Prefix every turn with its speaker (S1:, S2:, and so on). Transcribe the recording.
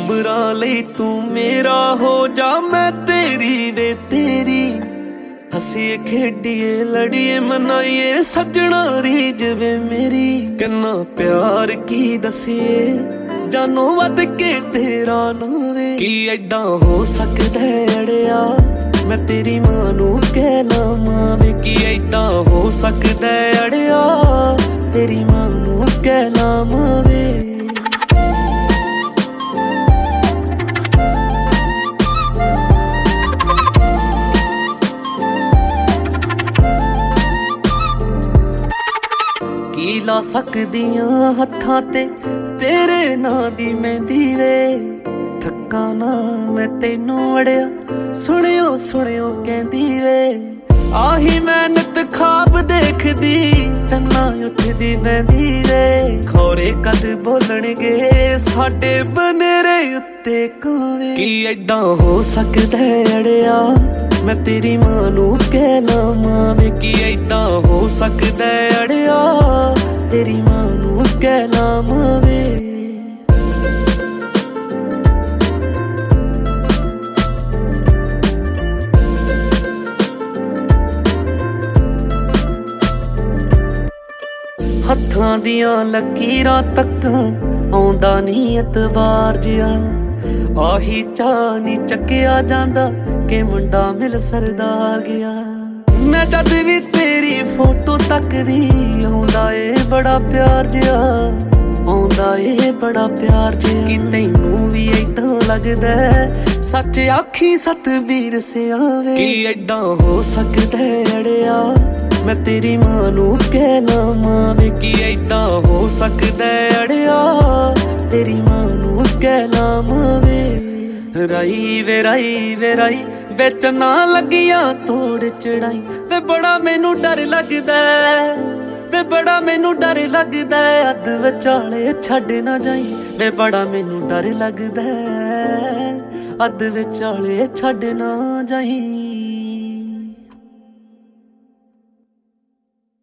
S1: ਉਮਰਾਂ ਲਈ ਤੂੰ ਮੇਰਾ ਹੋ ਜਾ, ਮੈਂ ਤੇਰੀ ਵੇ ਤੇਰੀ। ਹੱਸੀਏ ਖੇਡੀਏ ਲੜੀਏ ਮਨਾਈਏ ਸੱਜਣਾ ਰੀਝ ਵੇ ਮੇਰੀ। ਕਿੰਨਾ ਪਿਆਰ ਕੀ ਦਸੀਏ ਜਾਨੋਂ ਵੱਧ ਕੇ ਤੇਰਾ ਨਾਂ ਵੇ। ਕੀ ਏਦਾਂ ਹੋ ਸਕਦਾ ਅੜਿਆ ਮੈਂ ਤੇਰੀ ਮਾਂ ਨੂੰ ਕਹਿ ਲਾਵਾਂ ਵੇ। ਕੀ ਏਦਾਂ ਹੋ ਸਕਦਾ ਅੜਿਆ ਤੇਰੀ ਮਾਂ ਨੂੰ ਕਹਿ ਲਾਵਾਂ ਵੇ। ਕੀ ਲਾ ਸਕਦੀਆਂ ਹੱਥਾਂ ਤੇ ਤੇਰੇ ਨਾਂ ਦੀ ਮਹਿੰਦੀ ਵੇ। ਥੱਕਾਂ ਨਾ ਮੈਂ ਤੈਨੂੰ ਅੜਿਆ ਸੁਣਿਓ ਸੁਣਿਓ ਕਹਿੰਦੀ ਵੇ। ਆਹੀ ਮੈਂ ਨਿਤ ਖਾਬ ਦੇਖਦੀ ਚੰਨਾ ਉੱਠਦੀ ਬਹਿੰਦੀ ਵੇ। ਖੌਰੇ ਕਦ ਬੋਲਣਗੇ ਸਾਡੇ ਬਨੇਰੇ ਉੱਤੇ ਕਾਵੇ। ਕੀ ਏਦਾਂ ਹੋ ਸਕਦਾ ਅੜਿਆ ਮੈਂ ਤੇਰੀ ਮਾਂ ਨੂੰ ਕਹਿ ਲਾਵਾਂ ਵੇ। ਕੀ ਏਦਾਂ ਹੋ ਸਕਦਾ ਅੜਿਆ ਤੇਰੀ ਮਾਂ ਨੂੰ ਕਹਿ ਲਾਵਾਂ ਵੇ। ਹੱਥਾਂ ਦੀਆਂ ਲਕੀਰਾਂ ਤੱਕ ਆਉਂਦਾ ਨੀ ਐਤਵਾਰ ਜਿਹਾ। ਆਹੀ ਚਾਹ ਨੀ ਚੱਕਿਆ ਜਾਂਦਾ ਕਿ ਮੁੰਡਾ ਮਿਲ ਸਰਦਾਰ ਗਿਆ। ਮੈਂ ਜਦ ਵੀ ਤੇਰੀ ਫੋਟੋ ਤੱਕਦੀ ਆਉਂਦਾ ਏ ਬੜਾ ਪਿਆਰ ਜਿਹਾ। ਆਉਂਦਾ ਏ ਬੜਾ ਪਿਆਰ ਜਿਹਾ। ਕਿ ਤੈਨੂੰ ਵੀ ਏਦਾਂ ਲੱਗਦਾ ਸੱਚ ਆਖੀ ਸਤਬੀਰ ਸਿਆਵੇ। ਕੀ ਏਦਾਂ ਹੋ ਸਕਦਾ ਅੜਿਆ ਮੈਂ ਤੇਰੀ ਮਾਂ ਨੂੰ ਕਹਿ ਲਾਵਾਂ ਵੇ। ਕੀ ਏਦਾਂ ਹੋ ਸਕਦਾ ਅੜਿਆ ਤੇਰੀ ਮਾਂ ਨੂੰ ਕਹਿ ਲਾਵਾਂ ਵੇ। ਰਾਈ ਵੇ ਰਾਈ ਵੇ ਰਾਈ ਵਿੱਚ ਨਾ ਲੱਗੀਆਂ ਤੋੜ ਚੜਾਈ ਵੇ। ਬੜਾ ਮੈਨੂੰ ਡਰ ਲੱਗਦਾ ਵੇ ਬੜਾ ਮੈਨੂੰ ਡਰ ਲੱਗਦਾ। ਅੱਧ ਵਿਚਾਲੇ ਛੱਡ ਨਾ ਜਾਈ ਵੇ। ਬੜਾ ਮੈਨੂੰ ਡਰ ਲੱਗਦਾ ਅੱਧ ਵਿਚਾਲੇ ਛੱਡ ਨਾ ਜਾਈ।